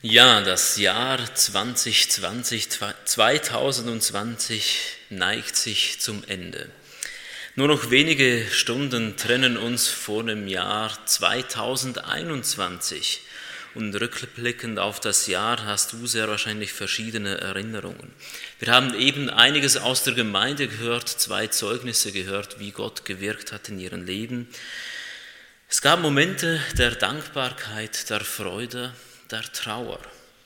Ja, das Jahr 2020 neigt sich zum Ende. Nur noch wenige Stunden trennen uns vor dem Jahr 2021. Und rückblickend auf das Jahr hast du sehr wahrscheinlich verschiedene Erinnerungen. Wir haben eben einiges aus der Gemeinde gehört, 2 Zeugnisse gehört, wie Gott gewirkt hat in ihrem Leben. Es gab Momente der Dankbarkeit, der Freude, der Trauer.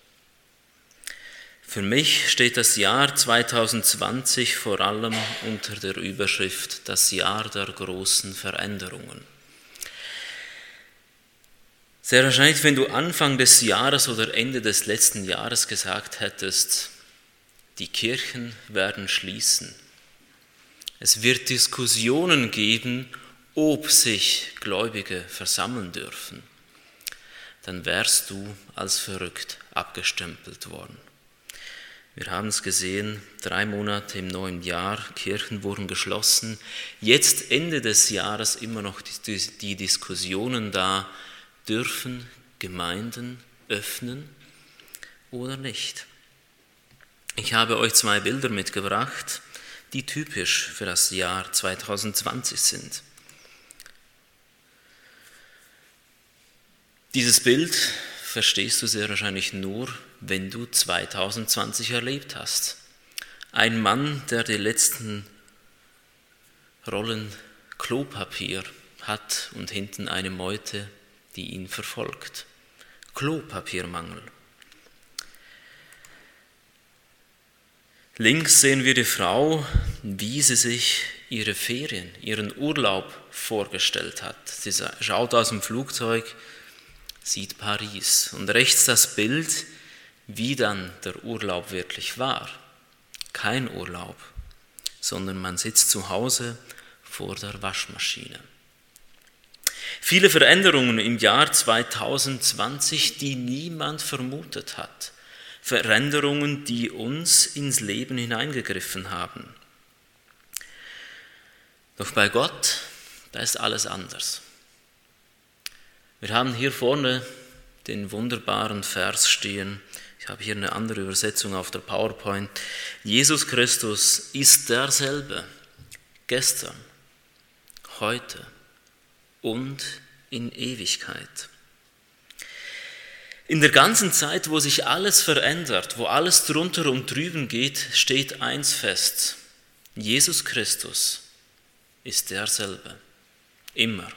Für mich steht das Jahr 2020 vor allem unter der Überschrift das Jahr der großen Veränderungen. Sehr wahrscheinlich, wenn du Anfang des Jahres oder Ende des letzten Jahres gesagt hättest, die Kirchen werden schließen. Es wird Diskussionen geben, ob sich Gläubige versammeln dürfen, dann wärst du als verrückt abgestempelt worden. Wir haben es gesehen, 3 Monate im neuen Jahr, Kirchen wurden geschlossen. Jetzt Ende des Jahres immer noch die Diskussionen da, dürfen Gemeinden öffnen oder nicht. Ich habe euch 2 Bilder mitgebracht, die typisch für das Jahr 2020 sind. Dieses Bild verstehst du sehr wahrscheinlich nur, wenn du 2020 erlebt hast. Ein Mann, der die letzten Rollen Klopapier hat und hinten eine Meute, die ihn verfolgt. Klopapiermangel. Links sehen wir die Frau, wie sie sich ihre Ferien, ihren Urlaub vorgestellt hat. Sie schaut aus dem Flugzeug, sieht Paris und rechts das Bild, wie dann der Urlaub wirklich war. Kein Urlaub, sondern man sitzt zu Hause vor der Waschmaschine. Viele Veränderungen im Jahr 2020, die niemand vermutet hat. Veränderungen, die uns ins Leben hineingegriffen haben. Doch bei Gott, da ist alles anders. Wir haben hier vorne den wunderbaren Vers stehen. Ich habe hier eine andere Übersetzung auf der PowerPoint. Jesus Christus ist derselbe, gestern, heute und in Ewigkeit. In der ganzen Zeit, wo sich alles verändert, wo alles drunter und drüben geht, steht eins fest. Jesus Christus ist derselbe, immer.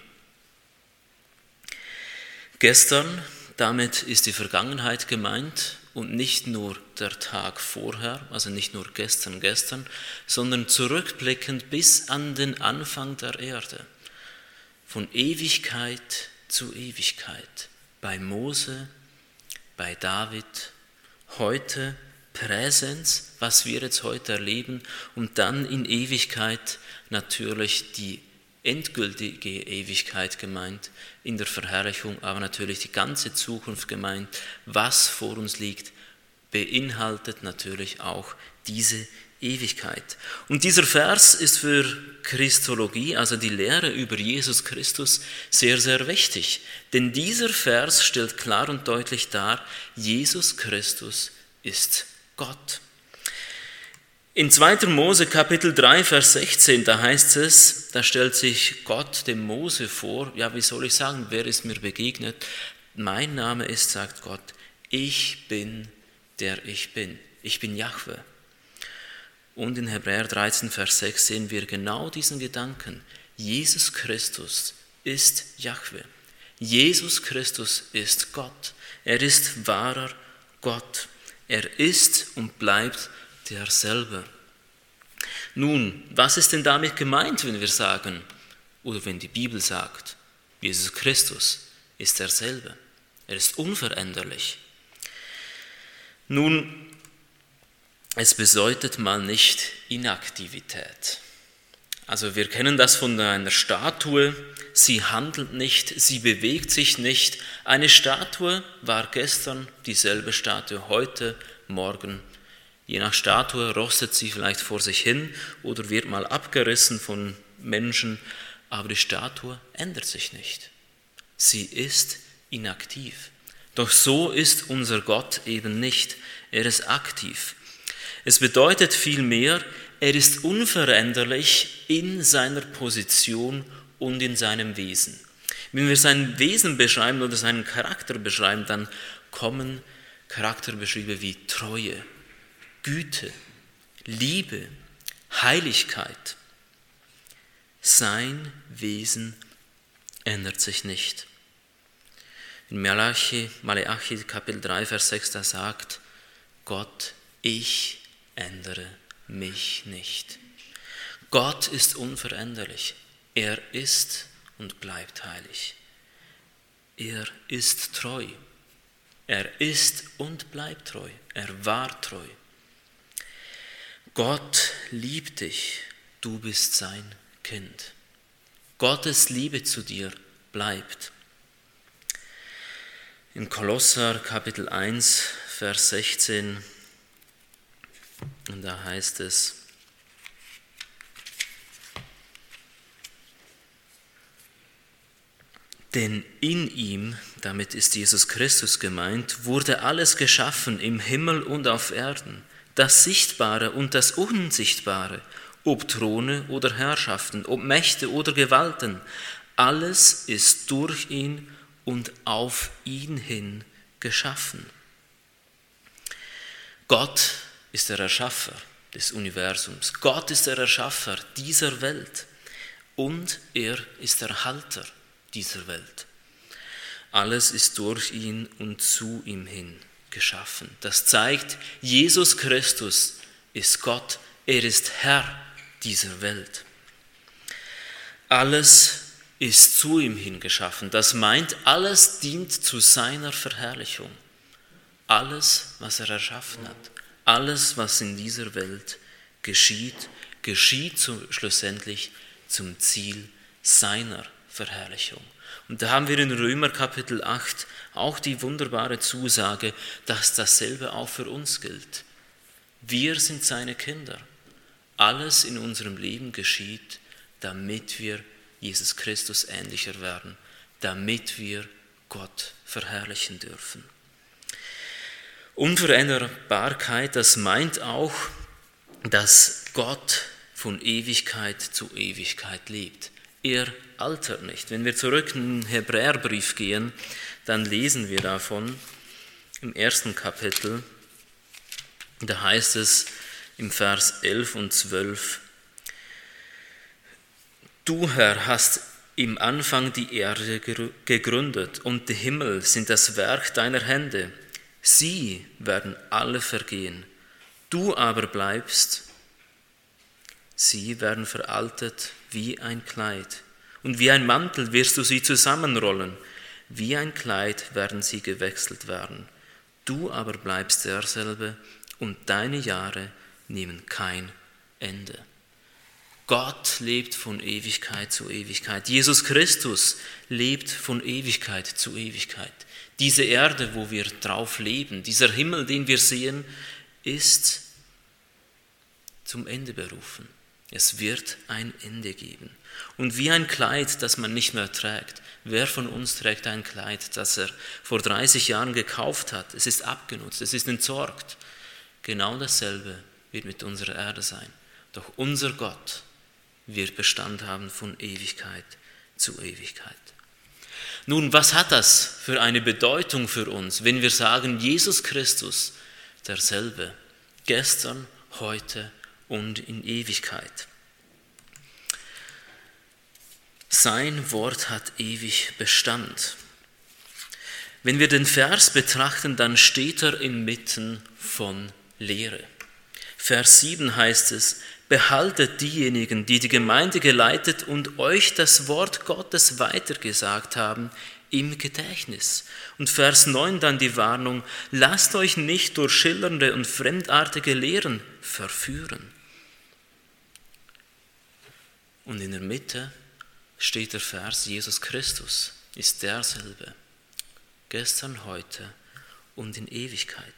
Gestern, damit ist die Vergangenheit gemeint und nicht nur der Tag vorher, also nicht nur gestern, sondern zurückblickend bis an den Anfang der Erde. Von Ewigkeit zu Ewigkeit. Bei Mose, bei David, heute Präsens, was wir jetzt heute erleben und dann in Ewigkeit natürlich die endgültige Ewigkeit gemeint, in der Verherrlichung, aber natürlich die ganze Zukunft gemeint, was vor uns liegt, beinhaltet natürlich auch diese Ewigkeit. Und dieser Vers ist für Christologie, also die Lehre über Jesus Christus, sehr, sehr wichtig. Denn dieser Vers stellt klar und deutlich dar, Jesus Christus ist Gott. In 2. Mose Kapitel 3, Vers 16, da heißt es, da stellt sich Gott dem Mose vor, ja, wie soll ich sagen, wer ist mir begegnet? Mein Name ist, sagt Gott, ich bin der ich bin. Ich bin Jahwe. Und in Hebräer 13, Vers 6 sehen wir genau diesen Gedanken. Jesus Christus ist Jahwe. Jesus Christus ist Gott. Er ist wahrer Gott. Er ist und bleibt derselbe. Nun, was ist denn damit gemeint, wenn wir sagen, oder wenn die Bibel sagt, Jesus Christus ist derselbe? Er ist unveränderlich. Nun, es bedeutet mal nicht Inaktivität. Also wir kennen das von einer Statue, sie handelt nicht, sie bewegt sich nicht. Eine Statue war gestern dieselbe Statue, heute, morgen. Je nach Statue rostet sie vielleicht vor sich hin oder wird mal abgerissen von Menschen, aber die Statue ändert sich nicht. Sie ist inaktiv. Doch so ist unser Gott eben nicht. Er ist aktiv. Es bedeutet vielmehr, er ist unveränderlich in seiner Position und in seinem Wesen. Wenn wir sein Wesen beschreiben oder seinen Charakter beschreiben, dann kommen Charakterbeschriebe wie Treue, Güte, Liebe, Heiligkeit. Sein Wesen ändert sich nicht. In Malachi Kapitel 3, Vers 6, da sagt Gott, ich ändere mich nicht. Gott ist unveränderlich. Er ist und bleibt heilig. Er ist treu. Er ist und bleibt treu. Er war treu. Gott liebt dich. Du bist sein Kind. Gottes Liebe zu dir bleibt. In Kolosser Kapitel 1, Vers 16, und da heißt es, denn in ihm, damit ist Jesus Christus gemeint, wurde alles geschaffen im Himmel und auf Erden, das Sichtbare und das Unsichtbare, ob Throne oder Herrschaften, ob Mächte oder Gewalten, alles ist durch ihn und auf ihn hin geschaffen. Gott ist der Erschaffer des Universums. Gott ist der Erschaffer dieser Welt und er ist der Halter dieser Welt. Alles ist durch ihn und zu ihm hin geschaffen. Das zeigt, Jesus Christus ist Gott. Er ist Herr dieser Welt. Alles ist zu ihm hin geschaffen. Das meint, alles dient zu seiner Verherrlichung. Alles, was er erschaffen hat, alles, was in dieser Welt geschieht, schlussendlich zum Ziel seiner Verherrlichung. Und da haben wir in Römer Kapitel 8 auch die wunderbare Zusage, dass dasselbe auch für uns gilt. Wir sind seine Kinder. Alles in unserem Leben geschieht, damit wir Jesus Christus ähnlicher werden, damit wir Gott verherrlichen dürfen. Unveränderbarkeit, das meint auch, dass Gott von Ewigkeit zu Ewigkeit lebt. Er altert nicht. Wenn wir zurück in den Hebräerbrief gehen, dann lesen wir davon im 1. Kapitel, da heißt es im Vers 11 und 12, Du, Herr, hast im Anfang die Erde gegründet und die Himmel sind das Werk deiner Hände. Sie werden alle vergehen. Du aber bleibst. Sie werden veraltet wie ein Kleid. Und wie ein Mantel wirst du sie zusammenrollen. Wie ein Kleid werden sie gewechselt werden. Du aber bleibst derselbe und deine Jahre nehmen kein Ende. Gott lebt von Ewigkeit zu Ewigkeit. Jesus Christus lebt von Ewigkeit zu Ewigkeit. Diese Erde, wo wir drauf leben, dieser Himmel, den wir sehen, ist zum Ende berufen. Es wird ein Ende geben. Und wie ein Kleid, das man nicht mehr trägt. Wer von uns trägt ein Kleid, das er vor 30 Jahren gekauft hat? Es ist abgenutzt, es ist entsorgt. Genau dasselbe wird mit unserer Erde sein. Doch unser Gott wird Bestand haben von Ewigkeit zu Ewigkeit. Nun, was hat das für eine Bedeutung für uns, wenn wir sagen, Jesus Christus derselbe, gestern, heute und in Ewigkeit? Sein Wort hat ewig Bestand. Wenn wir den Vers betrachten, dann steht er inmitten von Lehre. Vers 7 heißt es, behaltet diejenigen, die die Gemeinde geleitet und euch das Wort Gottes weitergesagt haben, im Gedächtnis. Und Vers 9 dann die Warnung, lasst euch nicht durch schillernde und fremdartige Lehren verführen. Und in der Mitte steht der Vers, Jesus Christus ist derselbe, gestern, heute und in Ewigkeit.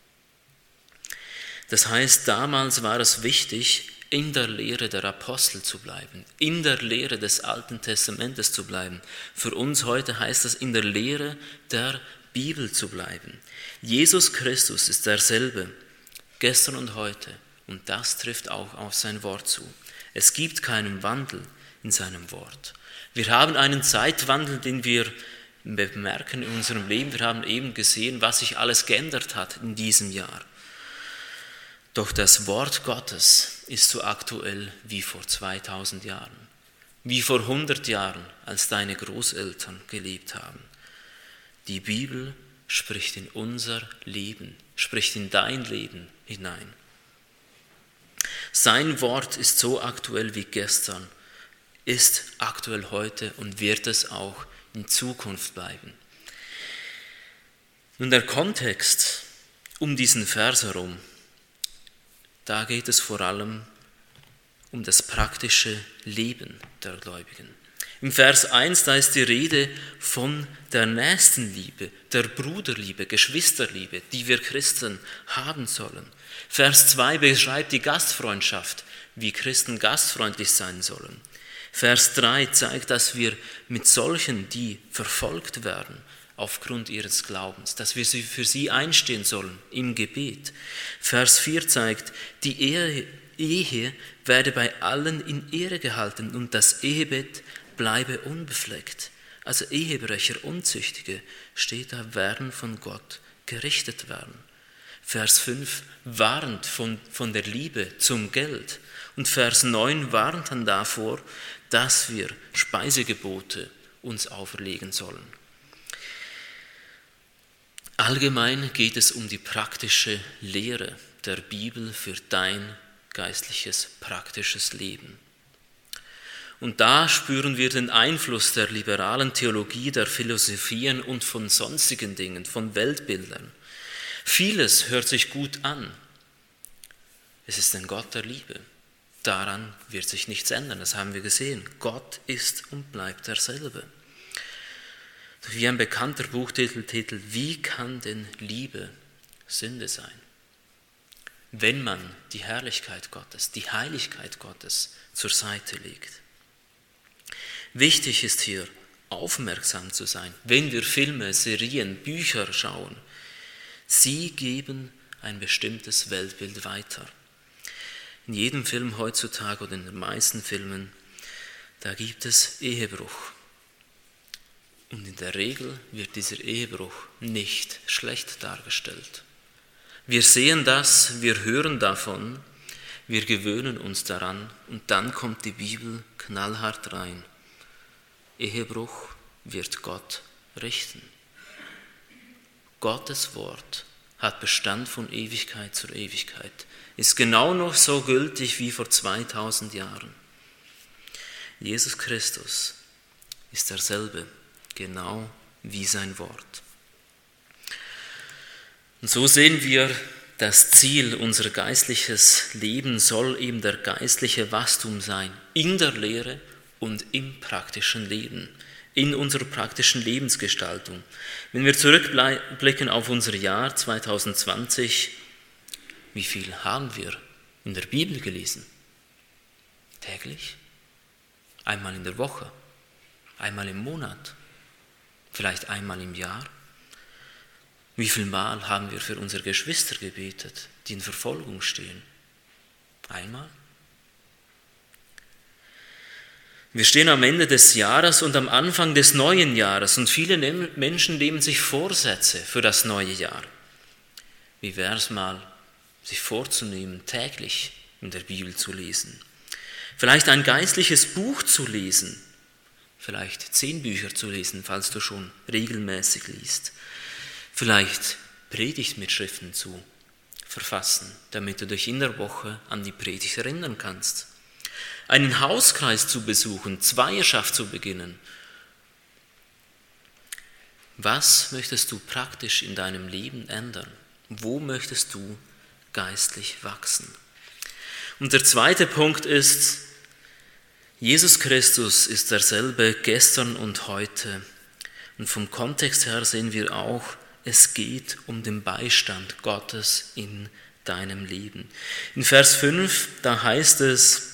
Das heißt, damals war es wichtig, in der Lehre der Apostel zu bleiben, in der Lehre des Alten Testamentes zu bleiben. Für uns heute heißt das in der Lehre der Bibel zu bleiben. Jesus Christus ist derselbe, gestern und heute, und das trifft auch auf sein Wort zu. Es gibt keinen Wandel in seinem Wort. Wir haben einen Zeitwandel, den wir bemerken in unserem Leben. Wir haben eben gesehen, was sich alles geändert hat in diesem Jahr. Doch das Wort Gottes ist so aktuell wie vor 2000 Jahren, wie vor 100 Jahren, als deine Großeltern gelebt haben. Die Bibel spricht in unser Leben, spricht in dein Leben hinein. Sein Wort ist so aktuell wie gestern, ist aktuell heute und wird es auch in Zukunft bleiben. Nun, der Kontext um diesen Vers herum, da geht es vor allem um das praktische Leben der Gläubigen. Im Vers 1, da ist die Rede von der Nächstenliebe, der Bruderliebe, Geschwisterliebe, die wir Christen haben sollen. Vers 2 beschreibt die Gastfreundschaft, wie Christen gastfreundlich sein sollen. Vers 3 zeigt, dass wir mit solchen, die verfolgt werden, aufgrund ihres Glaubens, dass wir für sie einstehen sollen im Gebet. Vers 4 zeigt, die Ehe werde bei allen in Ehre gehalten und das Ehebett bleibe unbefleckt. Also Ehebrecher, Unzüchtige, steht da, werden von Gott gerichtet werden. Vers 5 warnt von der Liebe zum Geld. Und Vers 9 warnt dann davor, dass wir Speisegebote uns auferlegen sollen. Allgemein geht es um die praktische Lehre der Bibel für dein geistliches, praktisches Leben. Und da spüren wir den Einfluss der liberalen Theologie, der Philosophien und von sonstigen Dingen, von Weltbildern. Vieles hört sich gut an. Es ist ein Gott der Liebe. Daran wird sich nichts ändern, das haben wir gesehen. Gott ist und bleibt derselbe. Wie ein bekannter Buchtitel, wie kann denn Liebe Sünde sein? Wenn man die Herrlichkeit Gottes, die Heiligkeit Gottes zur Seite legt. Wichtig ist hier, aufmerksam zu sein, wenn wir Filme, Serien, Bücher schauen. Sie geben ein bestimmtes Weltbild weiter. In jedem Film heutzutage oder in den meisten Filmen, da gibt es Ehebruch. Und in der Regel wird dieser Ehebruch nicht schlecht dargestellt. Wir sehen das, wir hören davon, wir gewöhnen uns daran und dann kommt die Bibel knallhart rein. Ehebruch wird Gott richten. Gottes Wort hat Bestand von Ewigkeit zur Ewigkeit, ist genau noch so gültig wie vor 2000 Jahren. Jesus Christus ist derselbe, genau wie sein Wort. Und so sehen wir, das Ziel unser geistliches Leben soll eben der geistliche Wachstum sein, in der Lehre und im praktischen Leben, in unserer praktischen Lebensgestaltung. Wenn wir zurückblicken auf unser Jahr 2020, wie viel haben wir in der Bibel gelesen? Täglich? Einmal in der Woche? Einmal im Monat? Vielleicht einmal im Jahr? Wie viel Mal haben wir für unsere Geschwister gebetet, die in Verfolgung stehen? Einmal? Wir stehen am Ende des Jahres und am Anfang des neuen Jahres und viele Menschen nehmen sich Vorsätze für das neue Jahr. Wie wäre es mal, sich vorzunehmen, täglich in der Bibel zu lesen? Vielleicht ein geistliches Buch zu lesen, vielleicht 10 Bücher zu lesen, falls du schon regelmäßig liest. Vielleicht Predigtmitschriften zu verfassen, damit du dich in der Woche an die Predigt erinnern kannst. Einen Hauskreis zu besuchen, Zweierschaft zu beginnen. Was möchtest du praktisch in deinem Leben ändern? Wo möchtest du geistlich wachsen? Und der zweite Punkt ist, Jesus Christus ist derselbe gestern und heute. Und vom Kontext her sehen wir auch, es geht um den Beistand Gottes in deinem Leben. In Vers 5, da heißt es,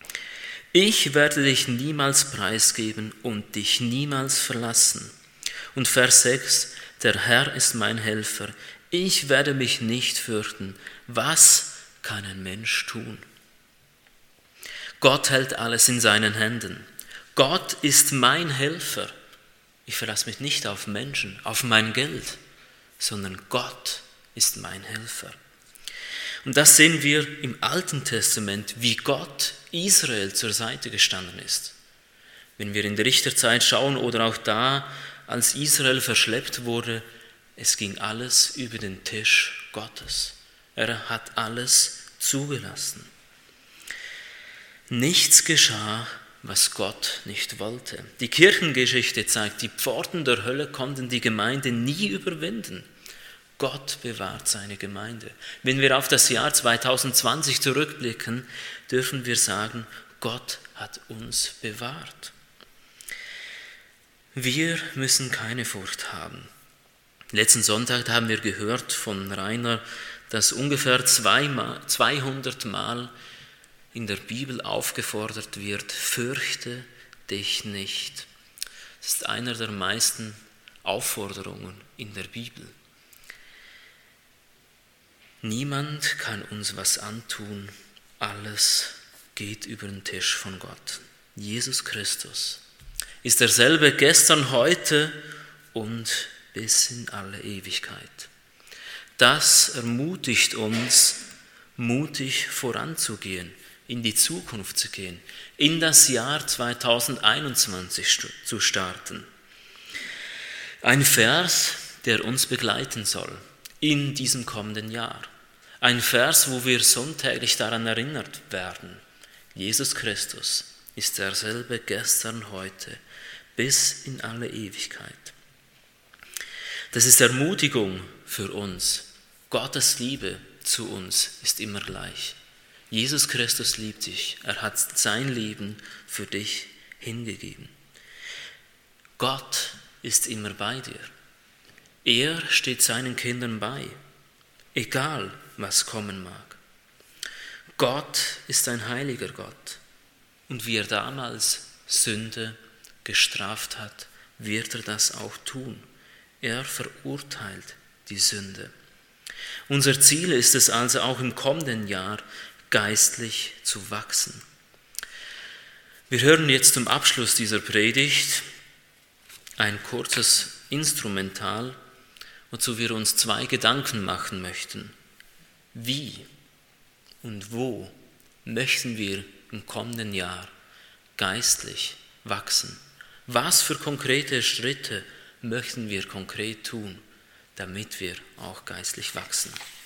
ich werde dich niemals preisgeben und dich niemals verlassen. Und Vers 6, der Herr ist mein Helfer, ich werde mich nicht fürchten. Was kann ein Mensch tun? Gott hält alles in seinen Händen. Gott ist mein Helfer. Ich verlasse mich nicht auf Menschen, auf mein Geld, sondern Gott ist mein Helfer. Und das sehen wir im Alten Testament, wie Gott Israel zur Seite gestanden ist. Wenn wir in der Richterzeit schauen oder auch da, als Israel verschleppt wurde, es ging alles über den Tisch Gottes. Er hat alles zugelassen. Nichts geschah, was Gott nicht wollte. Die Kirchengeschichte zeigt, die Pforten der Hölle konnten die Gemeinde nie überwinden. Gott bewahrt seine Gemeinde. Wenn wir auf das Jahr 2020 zurückblicken, dürfen wir sagen, Gott hat uns bewahrt. Wir müssen keine Furcht haben. Letzten Sonntag haben wir gehört von Rainer, dass ungefähr 200 Mal in der Bibel aufgefordert wird, fürchte dich nicht. Das ist einer der meisten Aufforderungen in der Bibel. Niemand kann uns was antun, alles geht über den Tisch von Gott. Jesus Christus ist derselbe gestern, heute und bis in alle Ewigkeit. Das ermutigt uns, mutig voranzugehen, in die Zukunft zu gehen, in das Jahr 2021 zu starten. Ein Vers, der uns begleiten soll in diesem kommenden Jahr. Ein Vers, wo wir sonntäglich daran erinnert werden. Jesus Christus ist derselbe gestern, heute, bis in alle Ewigkeit. Das ist Ermutigung für uns. Gottes Liebe zu uns ist immer gleich. Jesus Christus liebt dich. Er hat sein Leben für dich hingegeben. Gott ist immer bei dir. Er steht seinen Kindern bei, egal was kommen mag. Gott ist ein heiliger Gott. Und wie er damals Sünde gestraft hat, wird er das auch tun. Er verurteilt die Sünde. Unser Ziel ist es also auch im kommenden Jahr, geistlich zu wachsen. Wir hören jetzt zum Abschluss dieser Predigt ein kurzes Instrumental, wozu wir uns 2 Gedanken machen möchten. Wie und wo möchten wir im kommenden Jahr geistlich wachsen? Was für konkrete Schritte möchten wir konkret tun, damit wir auch geistlich wachsen?